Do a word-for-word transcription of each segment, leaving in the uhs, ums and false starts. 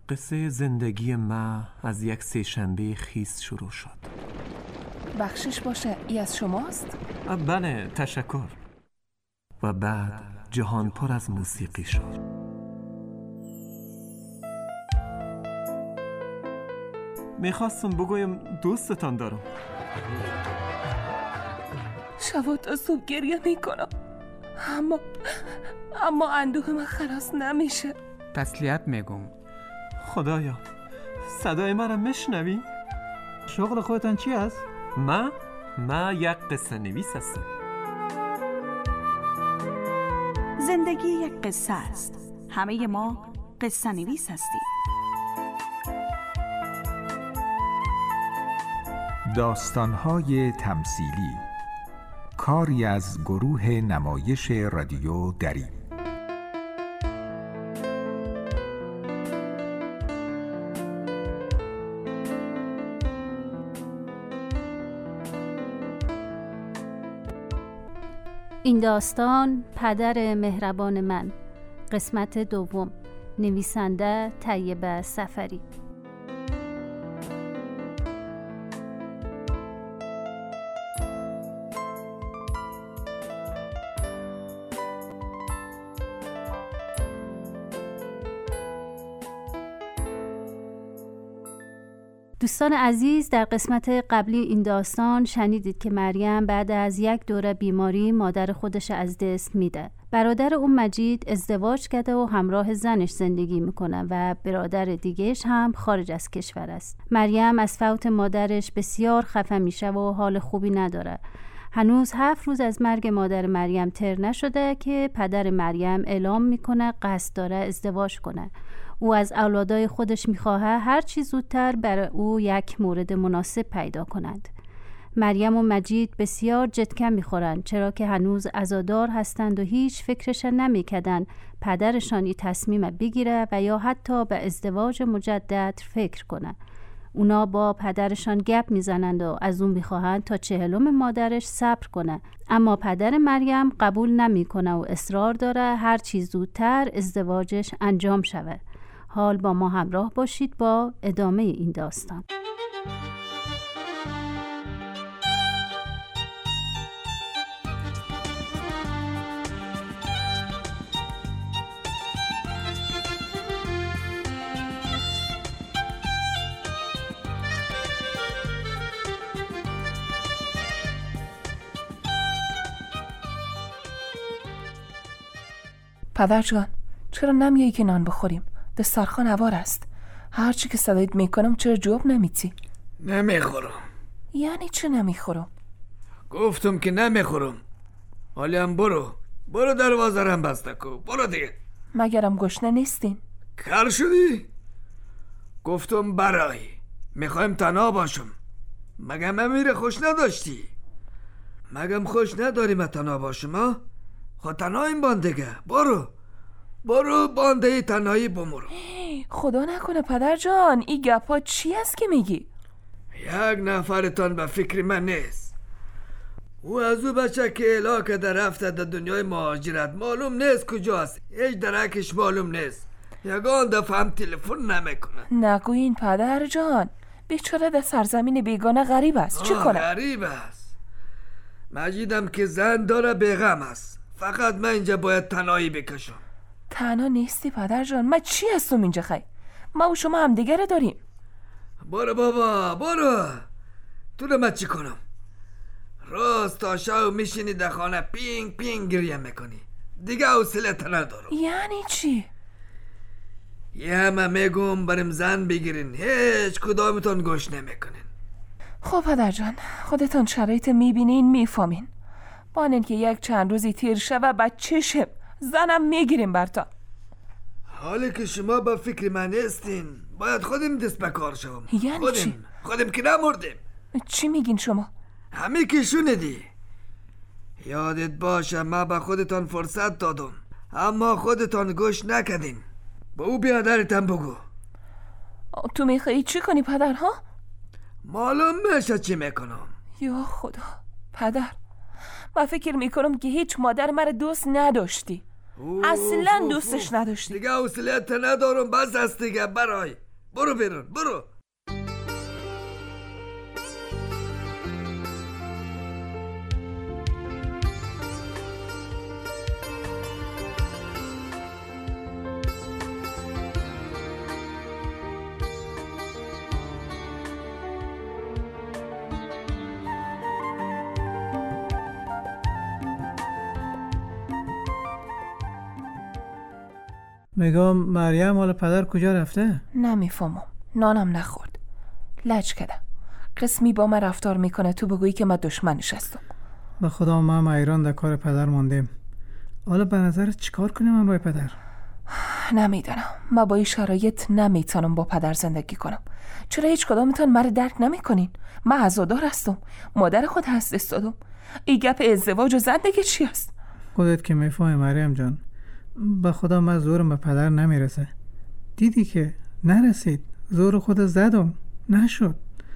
قصه زندگی ما از یک سه‌شنبه خیس شروع شد. بخشش باشه، ای از شماست؟ بله، تشکر. و بعد جهان پر از موسیقی شد. میخواستم بگویم دوستتان دارم. شب تا صبح گریه میکنم، اما اما اندوه من خلاص نمیشه. تسلیت میگم. خدایا، صدای من را میشنوی؟ شغل خودتان چی است؟ من؟ من یک قصه نویس هستم. زندگی یک قصه است. همه ما قصه نویس هستیم. داستان‌های تمثیلی، کاری از گروه نمایش رادیو دری. این داستان پدر مهربان من، قسمت دوم، نویسنده طیبه سفری. دوستان عزیز، در قسمت قبلی این داستان شنیدید که مریم بعد از یک دوره بیماری مادر خودش از دست میده. برادر اون مجید ازدواج کرده و همراه زنش زندگی میکنه و برادر دیگهش هم خارج از کشور است. مریم از فوت مادرش بسیار خفه میشه و حال خوبی نداره. هنوز هفت روز از مرگ مادر مریم تر نشده که پدر مریم اعلام میکنه قصد داره ازدواج کنه. او از اولادای خودش میخواه هر چی زودتر برای او یک مورد مناسب پیدا کنند. مریم و مجید بسیار جدکن میخورند، چرا که هنوز عزادار هستند و هیچ فکرش نمیکردند پدرشان این تصمیم بگیره و یا حتی به ازدواج مجدد فکر کنه. اونا با پدرشان گپ میزنند و از اون میخواهند تا چهلم مادرش صبر کنه، اما پدر مریم قبول نمیکنه و اصرار داره هر چی زودتر ازدواجش انجام شوه. حال با ما همراه باشید با ادامه این داستان. پدر جان، چرا نمیایی که نان بخوریم؟ دسترخوان هوار است. هرچی که صدایت میکنم چرا جواب نمیدی؟ نمیخورم. یعنی چه نمیخورم؟ گفتم که نمیخورم. حالی هم برو برو دروازه رم بسته کو. برو دیگه. مگرم گشنه نیستین؟ کار شدی؟ گفتم برای میخوایم تنها باشم. مگم امیر خوش نداشتی؟ مگم خوش نداری من تنها باشم ها؟ خود تنهاییم باندگه. برو برو بانده تنهایی بمرو. خدا نکنه پدر جان، این گپا چی است که میگی؟ یک نفرتان به فکر من نیست. او از او بچه که اله که در رفته در دنیای مهاجرت معلوم نیست کجاست، هیچ درکش معلوم نیست، یگان دفعه هم تلفن نمیکنه. نگوین پدر جان، بیچاره در سرزمین بیگانه غریب است. چی کنه؟ غریب است. مجیدم که زن داره بیغم است. فقط من اینجا باید تنهایی بکشم. تنها نیستی پدر جان، من چی هستم اینجا خی؟ ما و شما هم دیگه داریم. برو بابا برو. تو رو من چی کنم؟ روز تا شب میشینی در خانه پینگ پینگ گریه میکنی. دیگه حوصله‌ات ندارم. یعنی چی؟ یه همه میگم بریم زن بگیرین، هیچ کدامتون گوش نمیکنین. خب پدر جان، خودتان شرایط میبینین میفهمین. بانن که یک چند روزی تیر شوه بچه شب زنم میگیریم برتا. حالی که شما با فکر من نیستین، باید خودم دست به کار شوم. یعنی خودم. چی؟ خودم که نمردیم. چی میگین شما؟ همه که شنیدی. یادت باشه من به خودتان فرصت دادم، اما خودتان گوش نکردین. با او بیادرتم بگو. تو میخوایی چی کنی پدر ها؟ معلوم میشه چی میکنم. یا خدا پدر، من فکر میکنم که هیچ مادر مرا دوست نداشتی. اصلا دوستش نداشتی. دیگه حوصله‌ات ندارم، بس است دیگه. برای برو بیرون، برو. میگم مریم حالا پدر کجا رفته؟ نمیفهمم. نانم نخورد. لج کردم. قسمی با من رفتار میکنه تو بگویی که من دشمنش هستم. به خدا ما ایران در کار پدر موندیم. حالا به نظرت چیکار کنیم من با پدر؟ نمیدونم. من با این شرایط نمیتونم با پدر زندگی کنم. چرا هیچ کدامتون مرا درک نمیکنین؟ من عزادار هستم. مادر خود هست استادم. این گپ ازدواج و زندگی چی است؟ خودت که میفهمی مریم جان. به خدا من زورم به پدر نمیرسه. دیدی که نرسید. زور خود زدم نشد.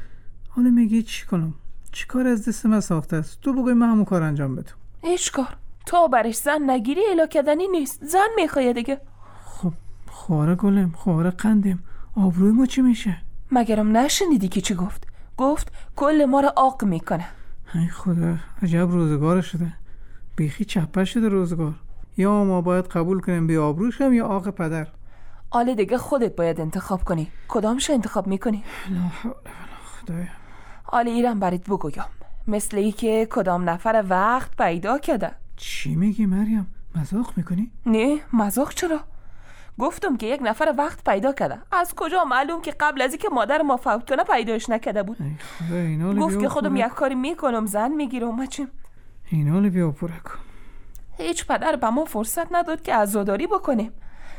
حالا میگی چی کنم؟ چی کار از دست من ساخته است؟ تو بگوی من همون کار انجام بدم. هیچ کار. تو برش زن نگیری الا کردنی نیست. زن میخواه دیگه. خب خواره گلم، خواره قندم، آبروی ما چی میشه؟ مگرم نشنیدی که چی گفت؟ گفت کل ما را عاق میکنه. ای خدا، عجب روزگار شده. بیخی چپه شده روزگار. یا ما باید قبول کنیم بی آبروشم یا عاق پدر. آله دیگه خودت باید انتخاب کنی. کدامش انتخاب میکنی؟ لا حول ولا خدایا. آله ایرم برات بگویم. مثل ای که کدام نفر وقت پیدا کرده. چی میگی مریم؟ مزاق میکنی؟ نه مزاق چرا؟ گفتم که یک نفر وقت پیدا کرده. از کجا معلوم که قبل از اینکه مادر ما فوت کنه پیداش نکرده بود؟ ای خدا اینا گفت که خودم یک کاری میکنم زن میگیرم. چیم؟ اینا رو بیا پره کن. هیچ پدر به ما فرصت نداد که عزاداری بکنیم.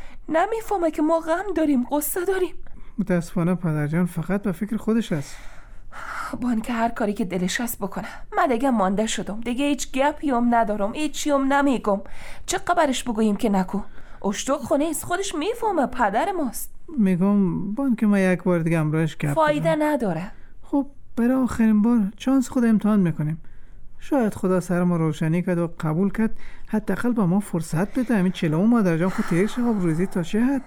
نمیفهمه که ما غم داریم، قصه داریم. متاسفانه پدر جان فقط به فکر خودش است. بان که هر کاری که دلش هست بکنه. من دیگه مانده شدم. دیگه هیچ گپی هم ندارم، هیچی هم نمیگم. چه خبرش بگوییم که نکو؟ اشتوق خونه است. خودش میفهمه پدر ماست. میگم بان که من یک بار دیگه امروز گپ فایده نداره. خب برای آخرین بار چانس خود امتحان میکنیم. شاید خدا سر ما روشنی کرد و قبول کرد، حداقل به ما فرصت بده. همین چلو مادر جان خود تیر شه روزی تا شهد.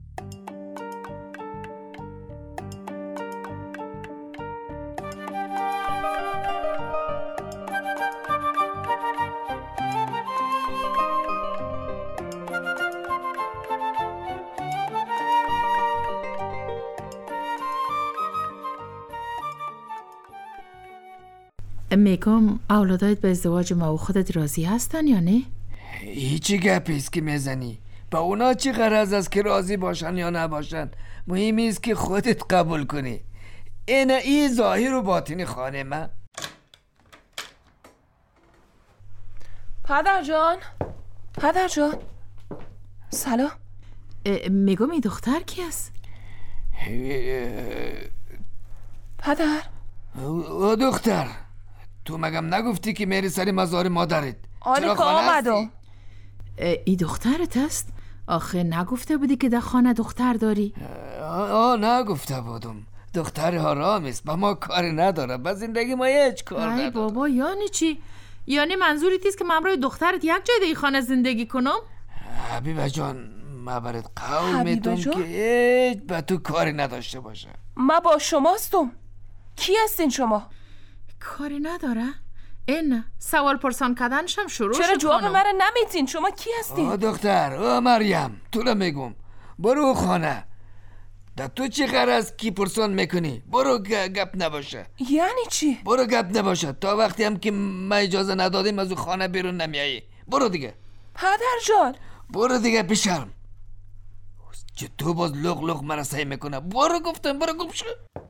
میگم اولادایت به ازدواج ما و خودت راضی هستن یا نه؟ هیچی گپیست که میزنی. با اونا چی غرض است که راضی باشن یا نباشن؟ مهمی است که خودت قبول کنی. این ای ظاهر و باطنی خانه من. پدر جان، پدر جان، سلام. میگم این دختر کی است؟ پدر او دختر، تو مگم نگفتی که میری سری مزار مادرت؟ آره که آمدم. ای دخترت است؟ آخه نگفته بودی که در خانه دختر داری؟ آه نگفته بودم. دختر حرام است، با ما کاری نداره، با زندگی ما هیچ کار نداره. ای بابا یعنی چی؟ یعنی منظوری تیست که من برای دخترت یک جای دیگه خانه زندگی کنم؟ حبیبه جان، ما برات قول میدم که هیچ به تو کاری نداشته باشه. ما با شماستم. کی هستین شما؟ کاری نداره؟ این سوال پرسان کردنشم شروع شد. چرا جواب مرا نمیتین؟ شما کی هستین؟ آه دختر، آه مریم، تو رو میگم برو خانه. در تو چی غرض کی پرسان میکنی؟ برو گپ نباشه. یعنی چی؟ برو گپ نباشه تا وقتی هم که ما اجازه ندادیم از خانه بیرون نمیایی. برو دیگه. پدر جان برو دیگه بیشرم. چه تو باز لغ لغ مرا سعی میکنه. برو گفتم، برو گم شو.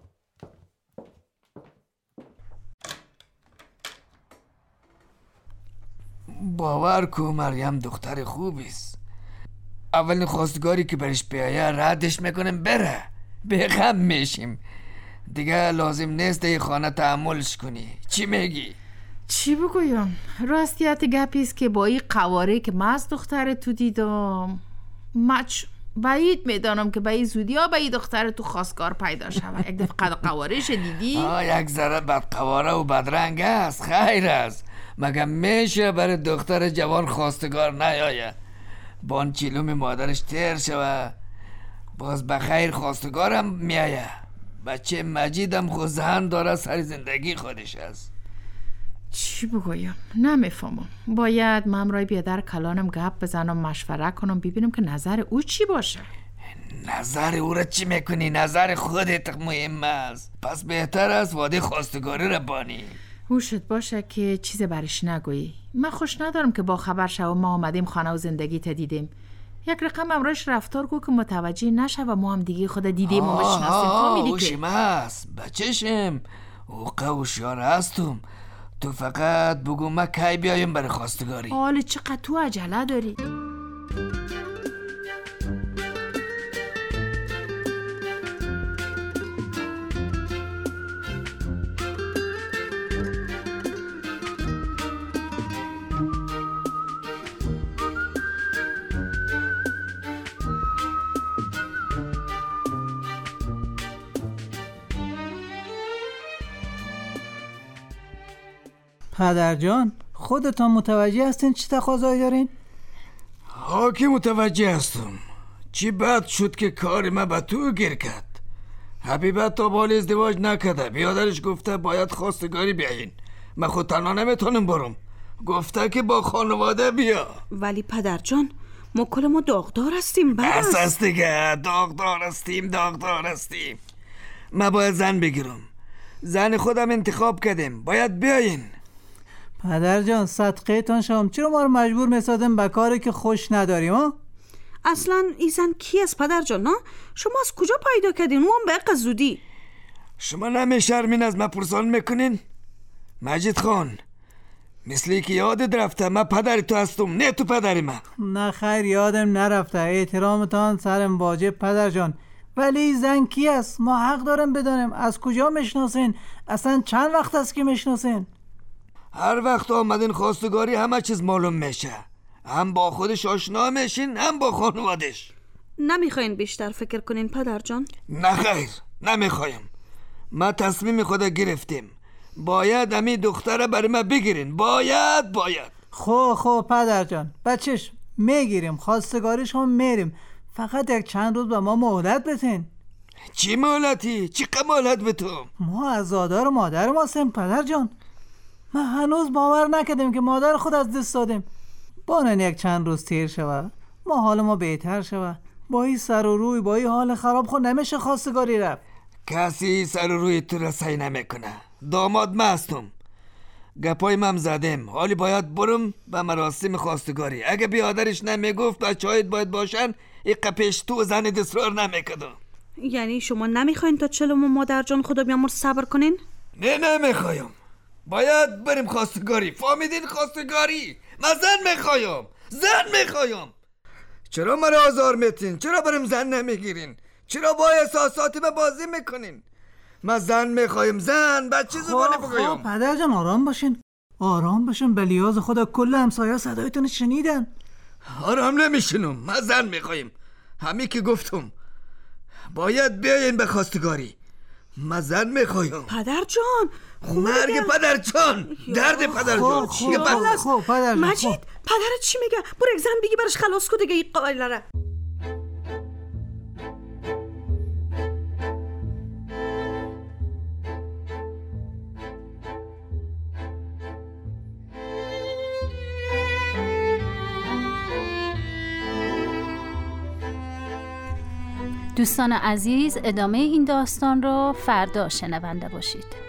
باور کو مریم دختر خوبی است. اولین خواستگاری که برش بیایه ردش میکنیم بره. به غم میشیم. دیگه لازم نیست ای خانه تحملش کنی. چی میگی؟ چی بگویم؟ راستیت گپیست که با این قواره که من از دختر تو دیدم مچ بعید میدانم که به این زودی ها به این دختر تو خواستگار پیدا شود. یک دفعه قد قوارش دیدی؟ آه یک ذره بد قواره و بدرنگ است. خیر است. مگه میشه برای دختر جوان خواستگار نیایه؟ بان چیلوم مادرش تر شوه باز بخیر خواستگارم میایه. بچه مجیدم خود زن داره سر زندگی خودش است. چی بگویم؟ نمیفهمم. باید من امرای بیادر کلانم گپ بزنم، مشوره کنم، ببینم که نظر او چی باشه. نظر او را چی میکنی؟ نظر خودت مهم است. پس بهتر است واده خواستگاری را بانی. هوشت باشه که چیز برش نگویی. من خوش ندارم که با خبر شو ما آمدیم خانه و زندگی تا دیدیم. یک رقم امروش رفتار کو که متوجه نشه و ما هم دیگه خود دیدیم و بشناسیم. فهمیدی که اوشیم است بچشم او قوشیار هستم. تو فقط بگو ما کی بیایم برای خواستگاری. حالا چقدر تو عجله داری؟ پدر جان خودتان متوجه هستین چی تقاضایی دارین؟ ها که متوجه هستم. چی بد شد که کار ما به تو گیر کرد. حبیبت تا بال ازدواج نکده. بیادرش گفته باید خواستگاری بیاین. من خود تنها نمیتونم برم. گفته که با خانواده بیا. ولی پدر جان ما کل ما داغدار هستیم. بس است دیگه. داغدار هستیم داغدار هستیم. من باید زن بگیرم. زن خودم انتخاب کردم. باید بیاین. پدر جان صدقه تان شام چرا ما رو مجبور میسادیم به کاری که خوش نداریم ها؟ اصلا این زن کی است پدر جان؟ ها؟ شما از کجا پیدا کردین؟ اون به اقا زودی. شما نمیشرمین از ما پرسان میکنین؟ مجید خان مثلی که یادت رفته من پدر تو هستم نه تو پدر من. نه خیر یادم نرفته. احترامتان سرم واجب پدر جان. ولی زن کی است؟ ما حق دارم بدانیم. از کجا میشناسین؟ اصلا چند وقت است که میشناسین؟ هر وقت آمدین خواستگاری همه چیز معلوم میشه. هم با خودش آشنا میشین هم با خانوادش. نمیخواین بیشتر فکر کنین پدر جان؟ نه خیر نمیخوایم. ما تصمیم خدا گرفتیم. باید امی دختره برای ما بگیرین. باید باید خو خو پدر جان بچش میگیریم. خواستگاریش هم میریم. فقط یک چند روز به ما مهلت بتین. چی مهلتی؟ چی مهلت به تو؟ ما عزادار مادر ما هستیم پدر جان. ما هنوز باور نکردیم که مادر خود از دست دادیم. بانن یک چند روز تیر شود ما حال ما بهتر شود. با این سر و روی با این حال خراب خود نمیشه خواستگاری رفت. کسی سر و روی تو رسایی نمیکنه. داماد ما هستم. گپای من زدم. حالی باید برم به مراسم خواستگاری. اگه بیادرش نمیگفت بچه هایت باید باشن این قپش تو زن دسترار نمیکدم. یعنی شما نمیخواین تا چلوم مادر جان خدا بیامور صبر کنین؟ نه نمیخوایم. باید بریم خواستگاری. فهمیدین خواستگاری؟ من زن میخوایم. زن میخوایم. چرا مرا آزار میتین؟ چرا بریم زن نمیگیرین؟ چرا با احساسات من بازی میکنین؟ من زن میخوایم. زن بچه زبانه بگویم. خب پدر جان آرام باشین. آرام باشین. به لیاز خدا کل همسایه صدایتون شنیدن. آرام نمیشنم. من زن میخوایم. همی که گفتم باید بیاین به خواستگاری. من زن میخوایم. پدر جان مرگ پدر جان. درد پدر جان. خوب خوب پدر جان. مجید پدرت چی میگه؟ برو یک زن بگی برش خلاص کو دیگه این قایلره. دوستان عزیز ادامه این داستان را فردا شنونده باشید.